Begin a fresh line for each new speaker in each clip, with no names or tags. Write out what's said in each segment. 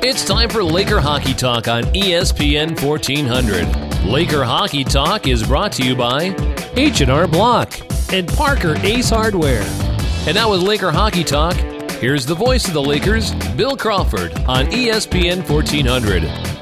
It's time for Laker Hockey Talk on ESPN 1400. Laker Hockey Talk is brought to you by
H&R Block and Parker Ace Hardware.
And now with Laker Hockey Talk, here's the voice of the Lakers, Bill Crawford, on ESPN 1400.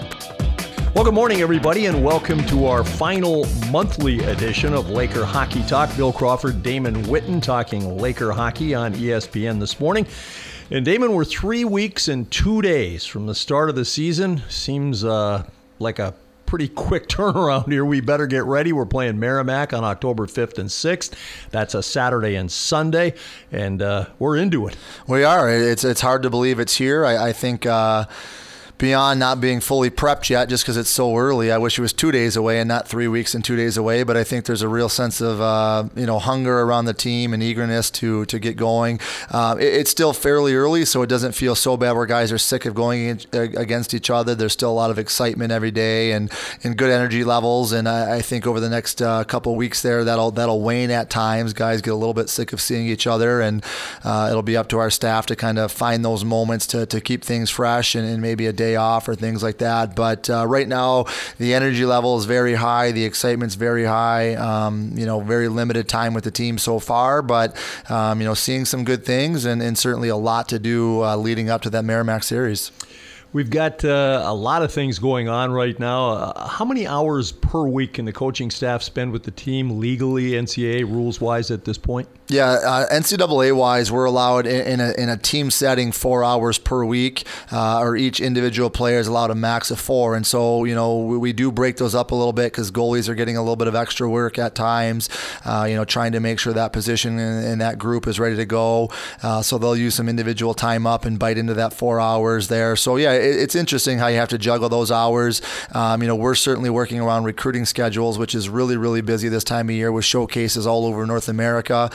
Well, good morning, everybody, and welcome to our final monthly edition of Laker Hockey Talk. Bill Crawford, Damon Witten talking Laker hockey on ESPN this morning. And Damon, we're 3 weeks and 2 days from the start of the season. Seems like a pretty quick turnaround here. We better get ready. We're playing Merrimack on October 5th and 6th. That's a Saturday and Sunday, and we're into it.
We are. It's hard to believe it's here. I think beyond not being fully prepped yet, just because it's so early, I wish it was 2 days away and not 3 weeks and 2 days away. But I think there's a real sense of hunger around the team and eagerness to get going. It's still fairly early, so it doesn't feel so bad where guys are sick of going against each other. There's still a lot of excitement every day and good energy levels. And I think over the next couple of weeks there, that'll wane at times. Guys get a little bit sick of seeing each other, and it'll be up to our staff to kind of find those moments to keep things fresh and maybe a day off or things like that. But right now, the energy level is very high. The excitement's very high. Very limited time with the team so far, but seeing some good things and certainly a lot to do leading up to that Merrimack series.
We've got a lot of things going on right now. How many hours per week can the coaching staff spend with the team legally, NCAA rules-wise at this point?
Yeah, NCAA-wise, we're allowed in a team setting 4 hours per week, or each individual player is allowed a max of 4. And so, we do break those up a little bit because goalies are getting a little bit of extra work at times, trying to make sure that position in that group is ready to go. So they'll use some individual time up and bite into that 4 hours there. So, yeah, it's interesting how you have to juggle those hours. We're certainly working around recruiting schedules, which is really, really busy this time of year with showcases all over North America.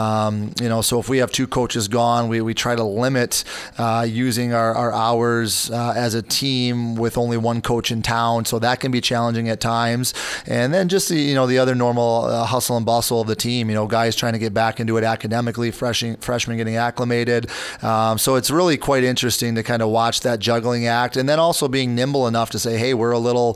So if we have 2 coaches gone, we try to limit using our hours as a team with only 1 coach in town. So that can be challenging at times. And then just the other normal hustle and bustle of the team, guys trying to get back into it academically, freshmen getting acclimated. So it's really quite interesting to kind of watch that juggling act, and then also being nimble enough to say, hey, we're a little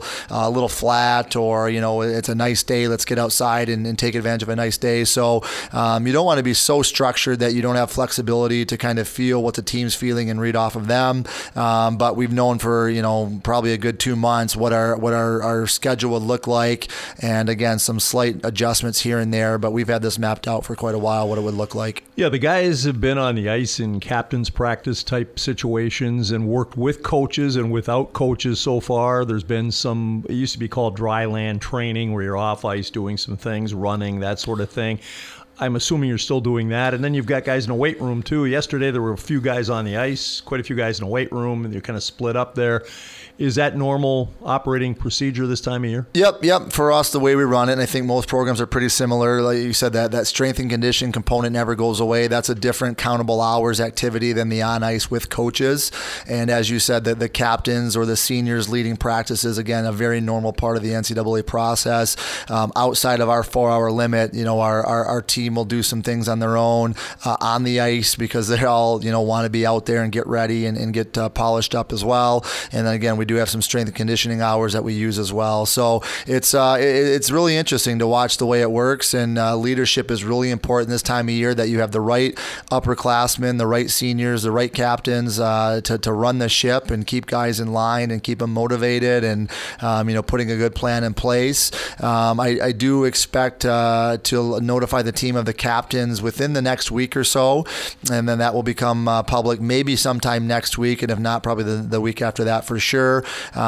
flat, or it's a nice day, let's get outside and take advantage of a nice day. So you don't want to be so structured that you don't have flexibility to kind of feel what the team's feeling and read off of them. But we've known for probably a good 2 months what our schedule would look like, and again, some slight adjustments here and there, but we've had this mapped out for quite a while, what it would look like.
Yeah, the guys have been on the ice in captain's practice type situations and worked with coaches and without coaches so far. There's been some, it used to be called dry land training, where you're off ice doing some things, running, that sort of thing. I'm assuming you're still doing that. And then you've got guys in the weight room too. Yesterday there were a few guys on the ice, quite a few guys in the weight room, and you're kind of split up there. Is that normal operating procedure this time of year?
Yep. For us, the way we run it, and I think most programs are pretty similar. Like you said, that strength and conditioning component never goes away. That's a different countable hours activity than the on ice with coaches. And as you said, the captains or the seniors leading practices, again, a very normal part of the NCAA process. Outside of our 4-hour limit, our team will do some things on their own on the ice because they all want to be out there and get ready and get polished up as well. And then again, we do have some strength and conditioning hours that we use as well. So it's really interesting to watch the way it works, and leadership is really important this time of year, that you have the right upperclassmen, the right seniors, the right captains to run the ship and keep guys in line and keep them motivated, and putting a good plan in place. I do expect to notify the team of the captains within the next week or so, and then that will become public maybe sometime next week, and if not, probably the week after that for sure.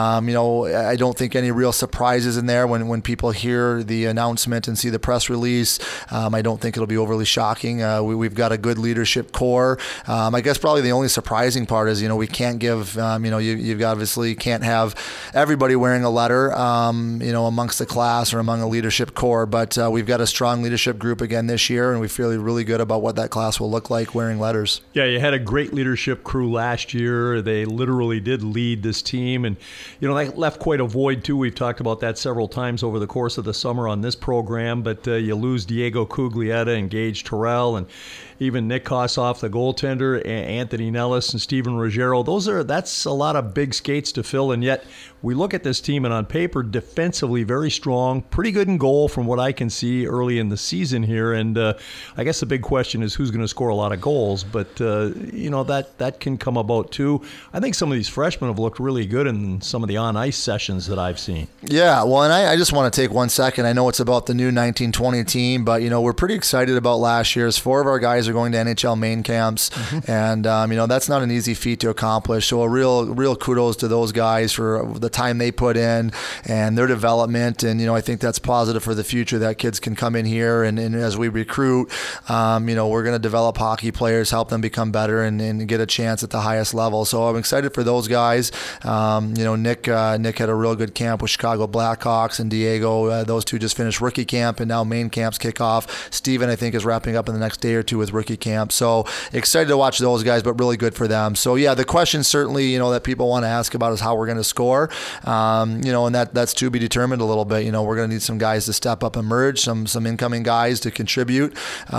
I don't think any real surprises in there when people hear the announcement and see the press release. I don't think it'll be overly shocking. We've got a good leadership core. I guess probably the only surprising part is, we can't give, you've obviously can't have everybody wearing a letter, amongst the class or among a leadership core, but we've got a strong leadership group again this this year, and we feel really good about what that class will look like wearing letters.
Yeah, you had a great leadership crew last year. They literally did lead this team, and that left quite a void too. We've talked about that several times over the course of the summer on this program, but you lose Diego Cuglietta and Gage Terrell, and even Nick Kossoff, the goaltender, Anthony Nellis, and Steven Ruggiero. That's a lot of big skates to fill, and yet we look at this team, and on paper, defensively very strong, pretty good in goal from what I can see early in the season here. And I guess the big question is who's going to score a lot of goals, but that can come about too. I think some of these freshmen have looked really good in some of the on-ice sessions that I've seen.
Yeah, well, and I just want to take 1 second. I know it's about the new 1920 team, but we're pretty excited about last year's. 4 of our guys are going to NHL main camps, and that's not an easy feat to accomplish. So a real kudos to those guys for the time they put in and their development, and I think that's positive for the future that kids can come in here and as we recruit, we're going to develop hockey players, help them become better and get a chance at the highest level. So I'm excited for those guys. Nick had a real good camp with Chicago Blackhawks, and Diego, those two just finished rookie camp, and now main camps kick off. Steven, I think, is wrapping up in the next day or two with rookie camp. So excited to watch those guys, but really good for them. So yeah, the question certainly, that people want to ask about is how we're going to score. And that's to be determined a little bit. We're going to need some guys to step up and merge, some incoming guys to contribute.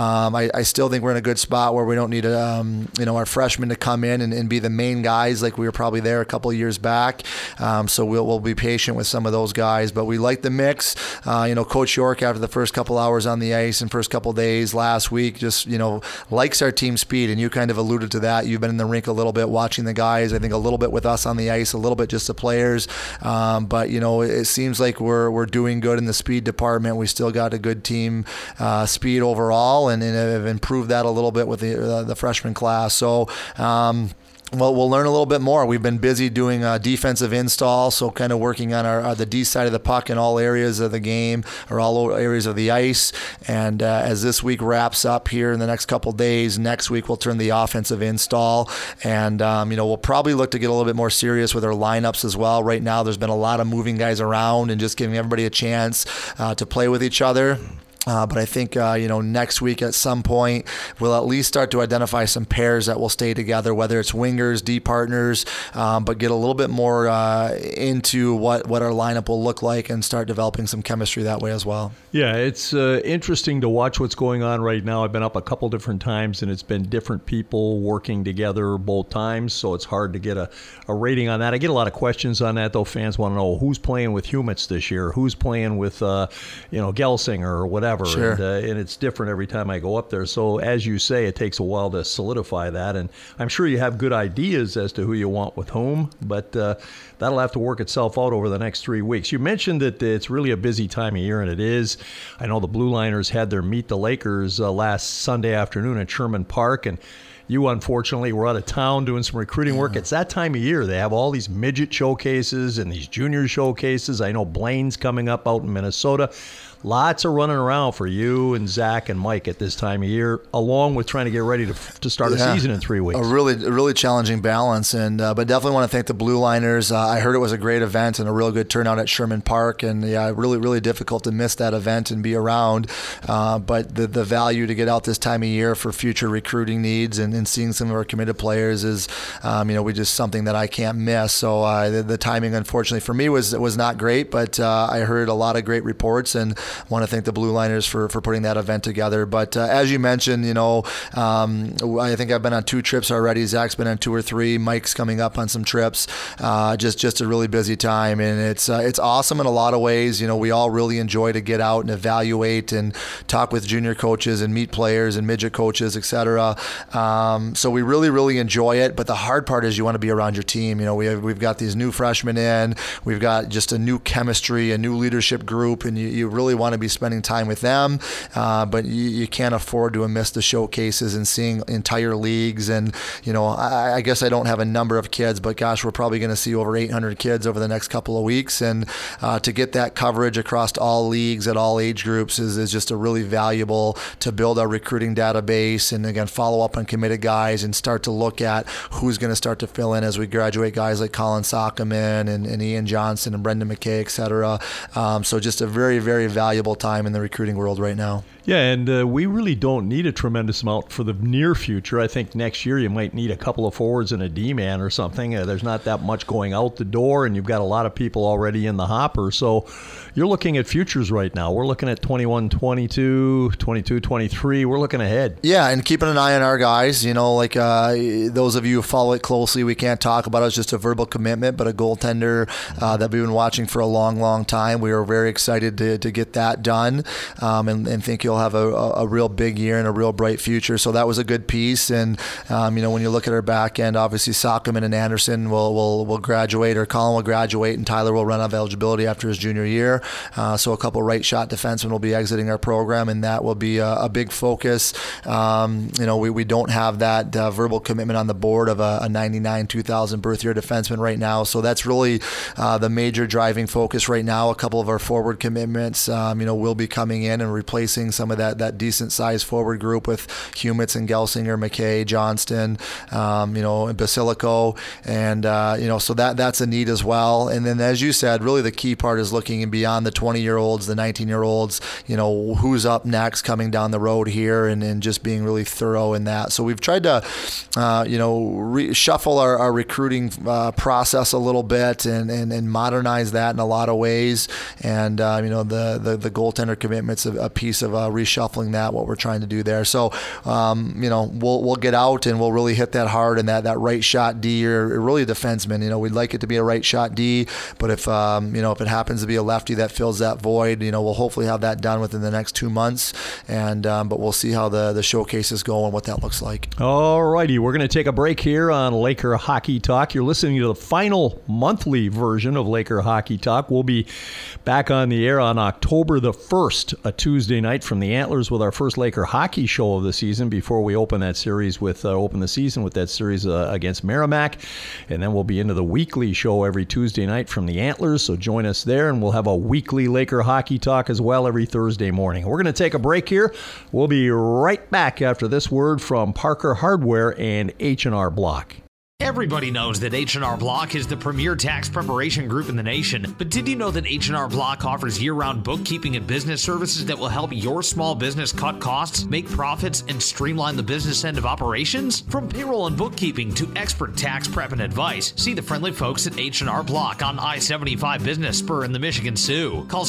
I still think we're in a good spot where we don't need our freshmen to come in and be the main guys like we were probably there a couple of years back. So we'll be patient with some of those guys, but we like the mix. Coach York, after the first couple hours on the ice and first couple days last week, just likes our team speed, and you kind of alluded to that. You've been in the rink a little bit watching the guys, I think a little bit with us on the ice, a little bit just the players, but it seems like we're doing good in the speed department. We still got a good team speed overall, and have improved that a little bit with the freshman class. So well, we'll learn a little bit more. We've been busy doing defensive install, so kind of working on the D side of the puck in all areas of the game, or all areas of the ice. And as this week wraps up here in the next couple days, next week we'll turn the offensive install. And, we'll probably look to get a little bit more serious with our lineups as well. Right now there's been a lot of moving guys around and just giving everybody a chance to play with each other. But I think, next week at some point, we'll at least start to identify some pairs that will stay together, whether it's wingers, D partners, but get a little bit more into what our lineup will look like and start developing some chemistry that way as well.
Yeah, it's interesting to watch what's going on right now. I've been up a couple different times, and it's been different people working together both times, so it's hard to get a rating on that. I get a lot of questions on that, though. Fans want to know who's playing with Humitz this year, who's playing with, Gelsinger or whatever.
Sure.
And it's different every time I go up there. So as you say, it takes a while to solidify that. And I'm sure you have good ideas as to who you want with whom, but that'll have to work itself out over the next 3 weeks. You mentioned that it's really a busy time of year, and it is. I know the Blue Liners had their Meet the Lakers last Sunday afternoon at Sherman Park, and you, unfortunately, were out of town doing some recruiting work. It's that time of year. They have all these midget showcases and these junior showcases. I know Blaine's coming up out in Minnesota. Lots of running around for you and Zach and Mike at this time of year, along with trying to get ready to start a season in 3 weeks.
A really challenging balance, and but definitely want to thank the Blue Liners. I heard it was a great event and a real good turnout at Sherman Park, and really difficult to miss that event and be around. But the value to get out this time of year for future recruiting needs and seeing some of our committed players is, we just something that I can't miss. So the timing, unfortunately, for me was not great, but I heard a lot of great reports and want to thank the Blue Liners for putting that event together. But as you mentioned, I think I've been on 2 trips already. Zach's been on 2 or 3. Mike's coming up on some trips. Just a really busy time, and it's awesome in a lot of ways. We all really enjoy to get out and evaluate and talk with junior coaches and meet players and midget coaches, etc. So we really enjoy it. But the hard part is you want to be around your team. We've got these new freshmen in. We've got just a new chemistry, a new leadership group, and you really want to be spending time with them, but you can't afford to miss the showcases and seeing entire leagues. And I guess I don't have a number of kids, but gosh, we're probably going to see over 800 kids over the next couple of weeks, and to get that coverage across all leagues at all age groups is just a really valuable to build our recruiting database, and again follow up on committed guys and start to look at who's going to start to fill in as we graduate guys like Colin Sockerman and Ian Johnson and Brendan McKay, etc. So just a very valuable valuable time in the recruiting world right now.
Yeah, and we really don't need a tremendous amount for the near future. I think next year you might need a couple of forwards and a D-man or something. There's not that much going out the door, and you've got a lot of people already in the hopper. So you're looking at futures right now. We're looking at 21, 22, 22, 23. We're looking ahead.
Yeah, and keeping an eye on our guys. Like those of you who follow it closely, we can't talk about it. It's just a verbal commitment, but a goaltender that we've been watching for a long, long time. We are very excited to get that done and think you'll have a real big year and a real bright future. So that was a good piece. And, when you look at our back end, obviously Sockman and Anderson will graduate, or Colin will graduate, and Tyler will run out of eligibility after his junior year. So a couple right shot defensemen will be exiting our program, and that will be a big focus. We don't have that verbal commitment on the board of a 99, 2000 birth year defenseman right now. So that's really the major driving focus right now. A couple of our forward commitments, will be coming in and replacing some of that decent sized forward group with Humitz and Gelsinger, McKay, Johnston, and Basilico. And, so that's a need as well. And then, as you said, really the key part is looking beyond the 20-year-olds, the 19-year-olds, who's up next coming down the road here, and just being really thorough in that. So we've tried to, shuffle our recruiting process a little bit and modernize that in a lot of ways. And, the goaltender commitment's a piece of reshuffling that, what we're trying to do there. So, we'll get out and we'll really hit that hard, and that right shot D, or really a defenseman. We'd like it to be a right shot D, but if it happens to be a lefty that fills that void, we'll hopefully have that done within the next 2 months. And but we'll see how the showcases go and what that looks like.
All righty, we're going to take a break here on Laker Hockey Talk. You're listening to the final monthly version of Laker Hockey Talk. We'll be back on the air on October the 1st, a Tuesday night from the Antlers, with our first Laker hockey show of the season before we open the season with that series against Merrimack. And then we'll be into the weekly show every Tuesday night from the Antlers, so join us there, and we'll have a weekly Laker Hockey Talk as well every Thursday morning. We're going to take a break here. We'll be right back after this word from Parker Hardware and H&R Block.
Everybody knows that H&R Block is the premier tax preparation group in the nation. But did you know that H&R Block offers year-round bookkeeping and business services that will help your small business cut costs, make profits, and streamline the business end of operations? From payroll and bookkeeping to expert tax prep and advice, see the friendly folks at H&R Block on I-75 Business Spur in the Michigan Sioux. Call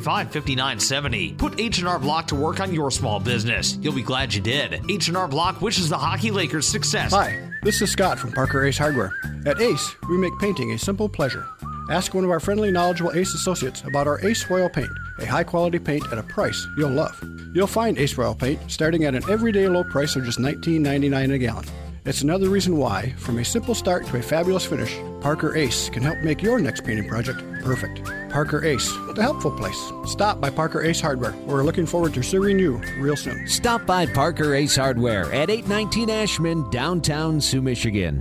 635-5970. Put H&R Block to work on your small business. You'll be glad you did. H&R Block wishes the Hockey Lakers success.
Hi, this is Scott from Parker Ace Hardware. At Ace, we make painting a simple pleasure. Ask one of our friendly, knowledgeable Ace associates about our Ace Royal Paint, a high-quality paint at a price you'll love. You'll find Ace Royal Paint starting at an everyday low price of just $19.99 a gallon. It's another reason why, from a simple start to a fabulous finish, Parker Ace can help make your next painting project perfect. Parker Ace, the helpful place. Stop by Parker Ace Hardware. We're looking forward to serving you real soon.
Stop by Parker Ace Hardware at 819 Ashman, downtown Sioux, Michigan.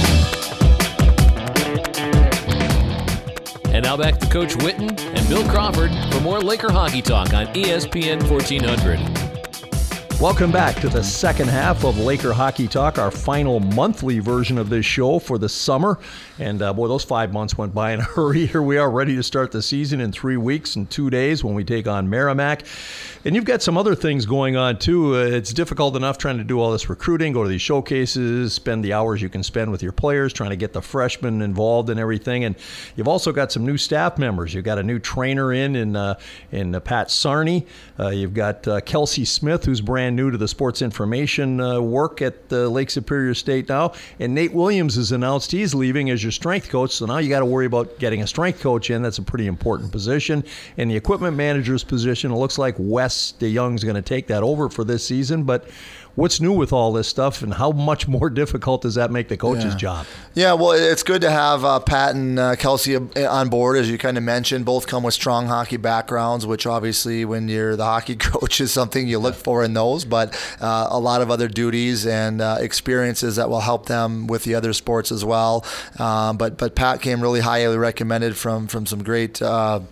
And now back to Coach Witten and Bill Crawford for more Laker Hockey Talk on ESPN 1400.
Welcome back to the second half of Laker Hockey Talk, our final monthly version of this show for the summer. And boy, those 5 months went by in a hurry. Here we are ready to start the season in 3 weeks and 2 days when we take on Merrimack. And you've got some other things going on too. It's difficult enough trying to do all this recruiting, go to these showcases, spend the hours you can spend with your players, trying to get the freshmen involved in everything. And you've also got some new staff members. You've got a new trainer in Pat Sarney. You've got Kelsey Smith, who's brand new to the sports information work at Lake Superior State now. And Nate Williams has announced he's leaving as your strength coach. So now you got to worry about getting a strength coach in. That's a pretty important position. And the equipment manager's position, it looks like Wes DeYoung's going to take that over for this season. But what's new with all this stuff, and how much more difficult does that make the coach's job?
Yeah, well, it's good to have Pat and Kelsey on board, as you kind of mentioned. Both come with strong hockey backgrounds, which obviously when you're the hockey coach is something you look for in those, but a lot of other duties and experiences that will help them with the other sports as well. But Pat came really highly recommended from some great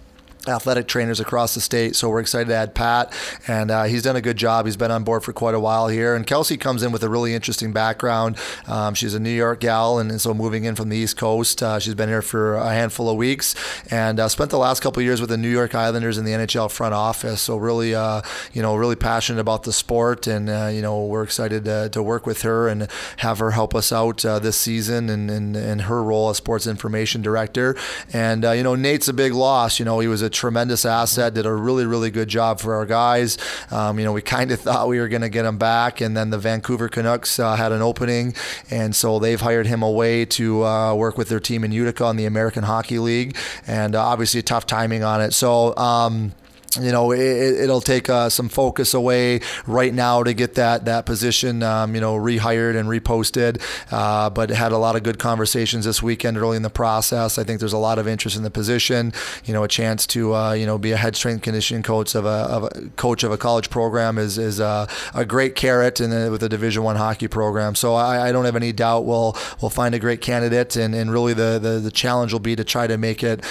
athletic trainers across the state. So we're excited to add Pat, and he's done a good job. He's been on board for quite a while here. And Kelsey comes in with a really interesting background. She's a New York gal, and so moving in from the East Coast. She's been here for a handful of weeks and spent the last couple of years with the New York Islanders in the NHL front office. So really, really passionate about the sport, and we're excited to work with her and have her help us out this season in her role as sports information director. And Nate's a big loss. He was a tremendous asset, did a really, really good job for our guys. We kind of thought we were going to get him back, and then the Vancouver Canucks had an opening, and so they've hired him away to work with their team in Utica in the American Hockey League, and obviously tough timing on it. So it'll take some focus away right now to get that position, rehired and reposted. But had a lot of good conversations this weekend early in the process. I think there's a lot of interest in the position. A chance to be a head strength conditioning coach of a college program is a great carrot, and with a Division I hockey program. So I don't have any doubt we'll find a great candidate, and really the challenge will be to try to make it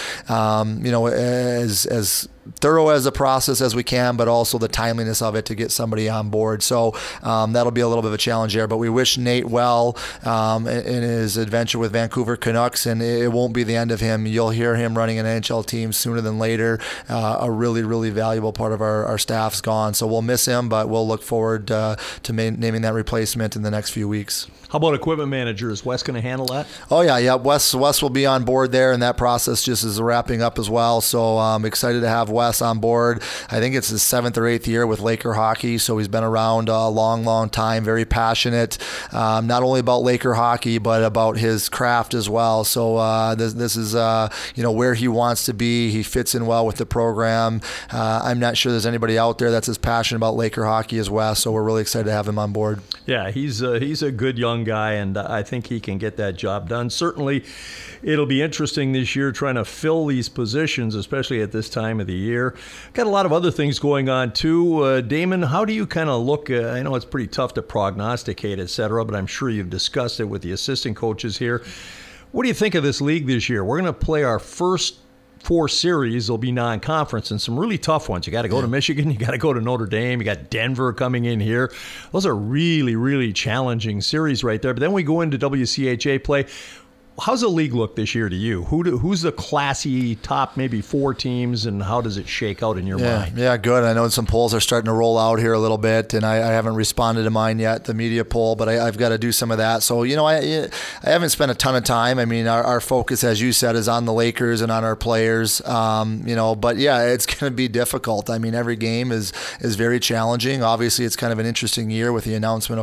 as thorough as a process as we can, but also the timeliness of it to get somebody on board. So that'll be a little bit of a challenge there, but we wish Nate well in his adventure with Vancouver Canucks, and it won't be the end of him. You'll hear him running an NHL team sooner than later. A really, really valuable part of our staff's gone, so we'll miss him, but we'll look forward to naming that replacement in the next few weeks.
How about equipment manager? Is Wes going to handle that?
Oh, yeah. Wes will be on board there, and that process just is wrapping up as well. So I'm excited to have Wes on board. I think it's his 7th or 8th year with Laker hockey, so he's been around a long, long time, very passionate, not only about Laker hockey, but about his craft as well. So this is where he wants to be. He fits in well with the program. I'm not sure there's anybody out there that's as passionate about Laker hockey as Wes, so we're really excited to have him on board.
Yeah, he's a good young guy, and I think he can get that job done. Certainly, it'll be interesting this year trying to fill these positions, especially at this time of the year. Got a lot of other things going on, too. Damon, how do you kind of look? I know it's pretty tough to prognosticate, et cetera, but I'm sure you've discussed it with the assistant coaches here. What do you think of this league this year? We're going to play our first 4 series. Will be non-conference and some really tough ones. You got to go to Michigan. You got to go to Notre Dame. You got Denver coming in here. Those are really, really challenging series right there. But then we go into WCHA play. How's the league look this year to you? Who's the classy top maybe 4 teams, and how does it shake out in your mind?
Yeah, good. I know some polls are starting to roll out here a little bit, and I haven't responded to mine yet, the media poll, but I've got to do some of that. So, I haven't spent a ton of time. I mean, our focus, as you said, is on the Lakers and on our players, but yeah, it's going to be difficult. I mean, every game is very challenging. Obviously, it's kind of an interesting year with the announcement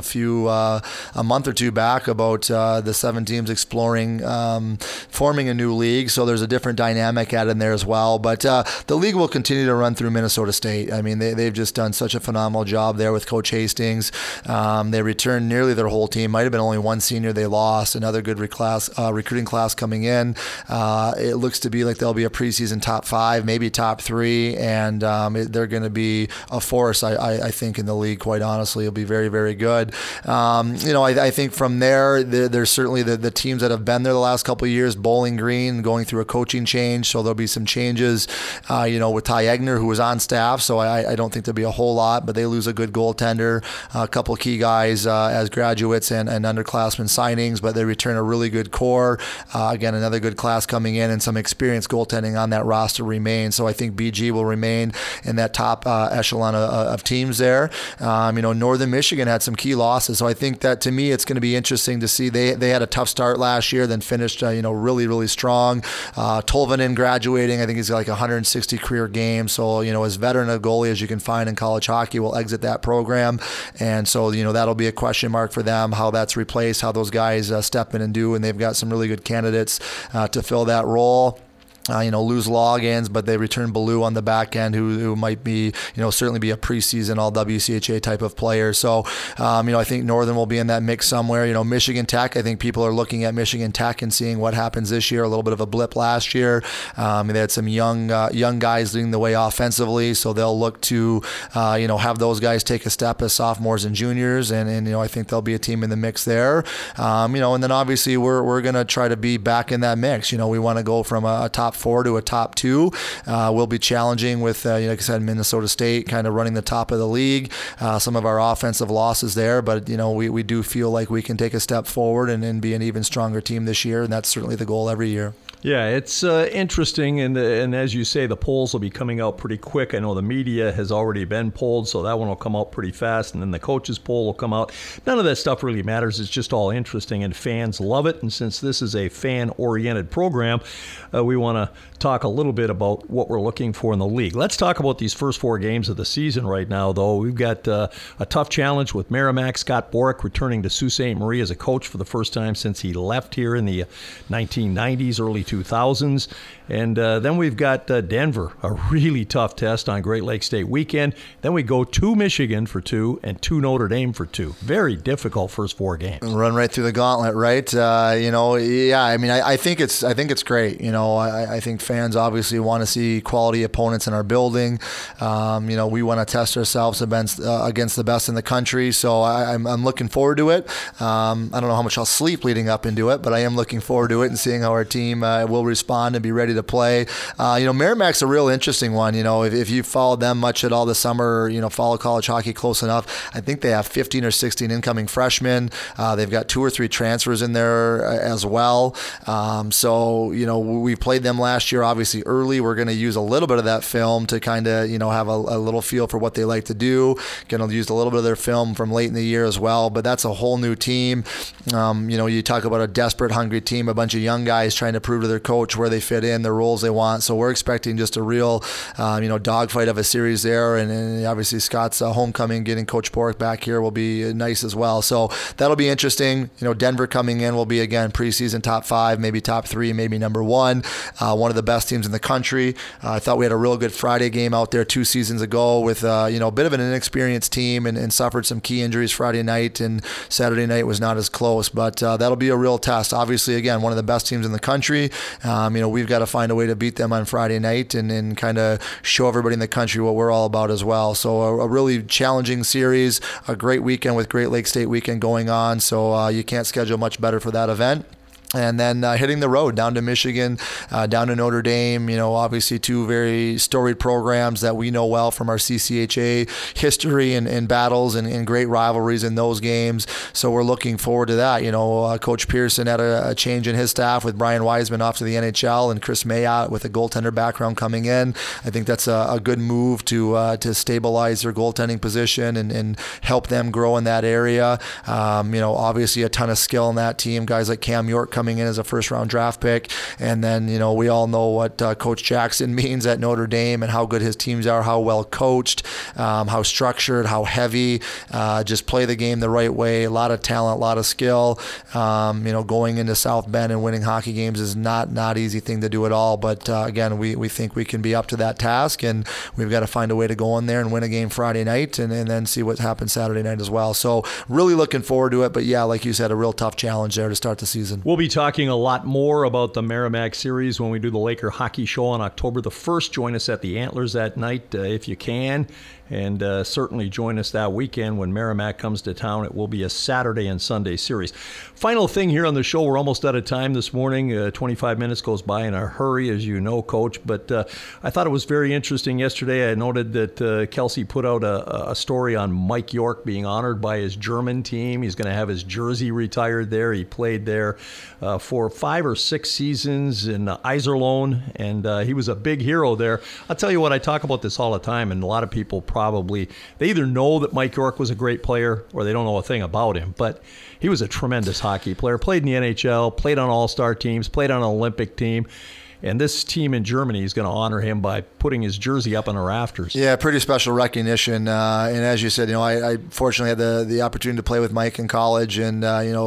a month or 2 back about the 7 teams exploring forming a new league, so there's a different dynamic in there as well. But the league will continue to run through Minnesota State. I mean, they've just done such a phenomenal job there with Coach Hastings. They returned nearly their whole team. Might have been only one senior they lost. Another good recruiting class coming in. It looks to be like they'll be a preseason top 5, maybe top 3, and they're going to be a force, I think, in the league. Quite honestly, it'll be very, very good. I think from there's certainly the teams that have been there the last couple of years. Bowling Green going through a coaching change, so there'll be some changes. With Ty Egner, who was on staff, so I don't think there'll be a whole lot, but they lose a good goaltender, a couple of key guys as graduates and underclassmen signings, but they return a really good core. Again, another good class coming in, and some experienced goaltending on that roster remains. So I think BG will remain in that top echelon of teams there. Northern Michigan had some key losses, so I think that, to me, it's going to be interesting to see. They had a tough start last year, then finished really, really strong. Tolvanen graduating, I think he's got like 160 career games, so as veteran a goalie as you can find in college hockey will exit that program, and so that'll be a question mark for them, how that's replaced, how those guys step in and do, and they've got some really good candidates to fill that role. Lose Loggins, but they return Ballou on the back end, who might be, certainly be a preseason all WCHA type of player. So, I think Northern will be in that mix somewhere. Michigan Tech, I think people are looking at Michigan Tech and seeing what happens this year. A little bit of a blip last year. They had some young guys leading the way offensively, so they'll look to, have those guys take a step as sophomores and juniors, and I think there'll be a team in the mix there. And then obviously we're going to try to be back in that mix. We want to go from a top 4 to a top 2 will be challenging with, like I said, Minnesota State kind of running the top of the league. Some of our offensive losses there, but we do feel like we can take a step forward and be an even stronger team this year, and that's certainly the goal every year.
Yeah, it's interesting, and as you say, the polls will be coming out pretty quick. I know the media has already been polled, so that one will come out pretty fast, and then the coaches poll will come out. None of that stuff really matters. It's just all interesting, and fans love it. And since this is a fan-oriented program, we want to talk a little bit about what we're looking for in the league. Let's talk about these first 4 games of the season right now, though. We've got a tough challenge with Merrimack. Scott Borick returning to Sault Ste. Marie as a coach for the first time since he left here in the 1990s, early 2000s. And then we've got Denver, a really tough test on Great Lakes State weekend. Then we go to Michigan for 2 and to Notre Dame for 2. Very difficult first 4 games.
Run right through the gauntlet, right? I think it's great. I think fans obviously want to see quality opponents in our building. We want to test ourselves against the best in the country. So I'm looking forward to it. I don't know how much I'll sleep leading up into it, but I am looking forward to it and seeing how our team will respond and be ready to play. Merrimack's a real interesting one. If you followed them much at all this summer, follow college hockey close enough, I think they have 15 or 16 incoming freshmen. They've got 2 or 3 transfers in there as well. We played them last year, obviously early. We're going to use a little bit of that film to kind of, have a little feel for what they like to do. Going to use a little bit of their film from late in the year as well, but that's a whole new team. You talk about a desperate, hungry team, a bunch of young guys trying to prove to their coach where they fit in, their roles they want. So we're expecting just a real, dogfight of a series there. And obviously Scott's homecoming, getting Coach Borick back here will be nice as well. So that'll be interesting. Denver coming in will be, again, preseason top 5, maybe top 3, maybe number 1. One of the best teams in the country. I thought we had a real good Friday game out there 2 seasons ago with, a bit of an inexperienced team and suffered some key injuries Friday night, and Saturday night was not as close. But that'll be a real test. Obviously, again, one of the best teams in the country. We've got to find a way to beat them on Friday night and kind of show everybody in the country what we're all about as well. So a really challenging series, a great weekend with Great Lakes State weekend going on. So you can't schedule much better for that event. And then hitting the road down to Michigan, down to Notre Dame, obviously 2 very storied programs that we know well from our CCHA history and battles and great rivalries in those games. So we're looking forward to that. Coach Pearson had a change in his staff with Brian Wiseman off to the NHL and Chris Mayotte with a goaltender background coming in. I think that's a good move to stabilize their goaltending position and help them grow in that area. Obviously a ton of skill in that team. Guys like Cam York coming in as a first-round draft pick. And then, we all know what Coach Jackson means at Notre Dame and how good his teams are, how well coached, how structured, how heavy, just play the game the right way, a lot of talent, a lot of skill. Going into South Bend and winning hockey games is not easy thing to do at all. But again, we think we can be up to that task, and we've got to find a way to go in there and win a game Friday night and then see what happens Saturday night as well. So really looking forward to it. But yeah, like you said, a real tough challenge there to start the season.
We'll be talking a lot more about the Merrimack series when we do the Laker Hockey Show on October the 1st. Join us at the Antlers that night if you can. And certainly join us that weekend when Merrimack comes to town. It will be a Saturday and Sunday series. Final thing here on the show, we're almost out of time this morning. 25 minutes goes by in a hurry, as you know, Coach. But I thought it was very interesting yesterday. I noted that Kelsey put out a story on Mike York being honored by his German team. He's going to have his jersey retired there. He played there for 5 or 6 seasons in Iserlohn, and he was a big hero there. I'll tell you what, I talk about this all the time, and a lot of people probably, they either know that Mike York was a great player or they don't know a thing about him. But he was a tremendous hockey player, played in the NHL, played on all-star teams, played on an Olympic team. And this team in Germany is going to honor him by putting his jersey up on the rafters. Yeah,
pretty special recognition. And as you said, I fortunately had the opportunity to play with Mike in college, and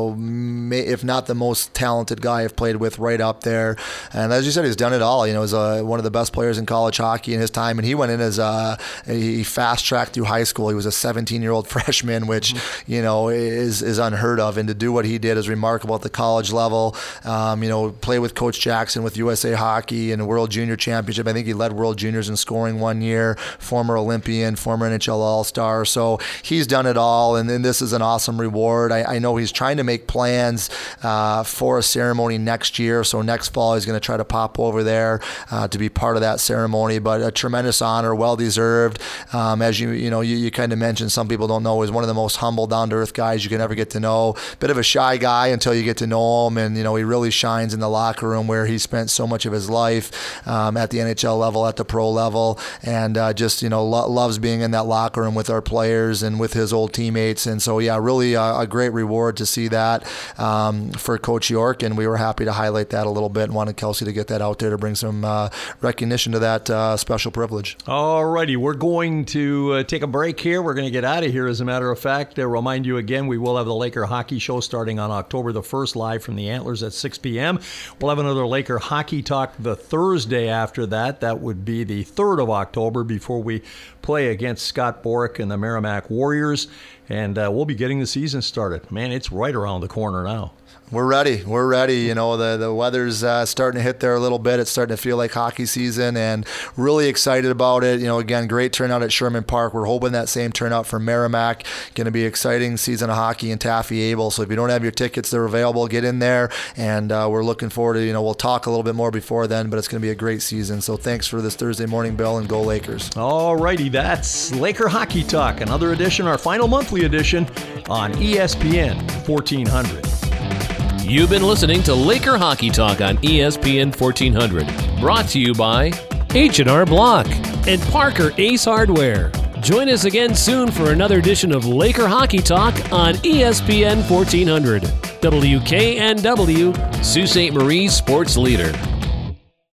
if not the most talented guy I've played with, right up there. And as you said, he's done it all. He's one of the best players in college hockey in his time. And he went in as he fast tracked through high school. He was a 17-year-old freshman, which is unheard of. And to do what he did is remarkable at the college level. Play with Coach Jackson with USA hockey and World Junior Championship. I think he led World Juniors in scoring one year, former Olympian, former NHL All-Star. So he's done it all, and then this is an awesome reward. I know he's trying to make plans for a ceremony next year, so next fall he's going to try to pop over there to be part of that ceremony. But a tremendous honor, well-deserved. As you kind of mentioned, some people don't know, he's one of the most humble, down-to-earth guys you can ever get to know. Bit of a shy guy until you get to know him, and he really shines in the locker room where he spent so much of his life at the NHL level, at the pro level, and just loves being in that locker room with our players and with his old teammates. And so really a great reward to see that for Coach York, and we were happy to highlight that a little bit and wanted Kelsey to get that out there to bring some recognition to that special privilege.
All righty, we're going to take a break here. We're going to get out of here, as a matter of fact. Remind you again, we will have the Laker Hockey Show starting on October the 1st, live from the Antlers at 6 p.m. We'll have another Laker Hockey Talk the Thursday after that. That would be the 3rd of October, before we play against Scott Borick and the Merrimack Warriors. And we'll be getting the season started. Man, it's right around the corner now.
We're ready. The weather's starting to hit there a little bit. It's starting to feel like hockey season, and really excited about it. Again, great turnout at Sherman Park. We're hoping that same turnout for Merrimack. Going to be an exciting season of hockey in Taffy-Able. So if you don't have your tickets, they're available. Get in there, and we're looking forward to, we'll talk a little bit more before then, but it's going to be a great season. So thanks for this Thursday morning, Bill, and go Lakers.
All righty, that's Laker Hockey Talk, another edition, our final monthly edition on ESPN 1400.
You've been listening to Laker Hockey Talk on ESPN 1400. Brought to you by H&R Block and Parker Ace Hardware. Join us again soon for another edition of Laker Hockey Talk on ESPN 1400. WKNW, Sault Ste. Marie sports leader.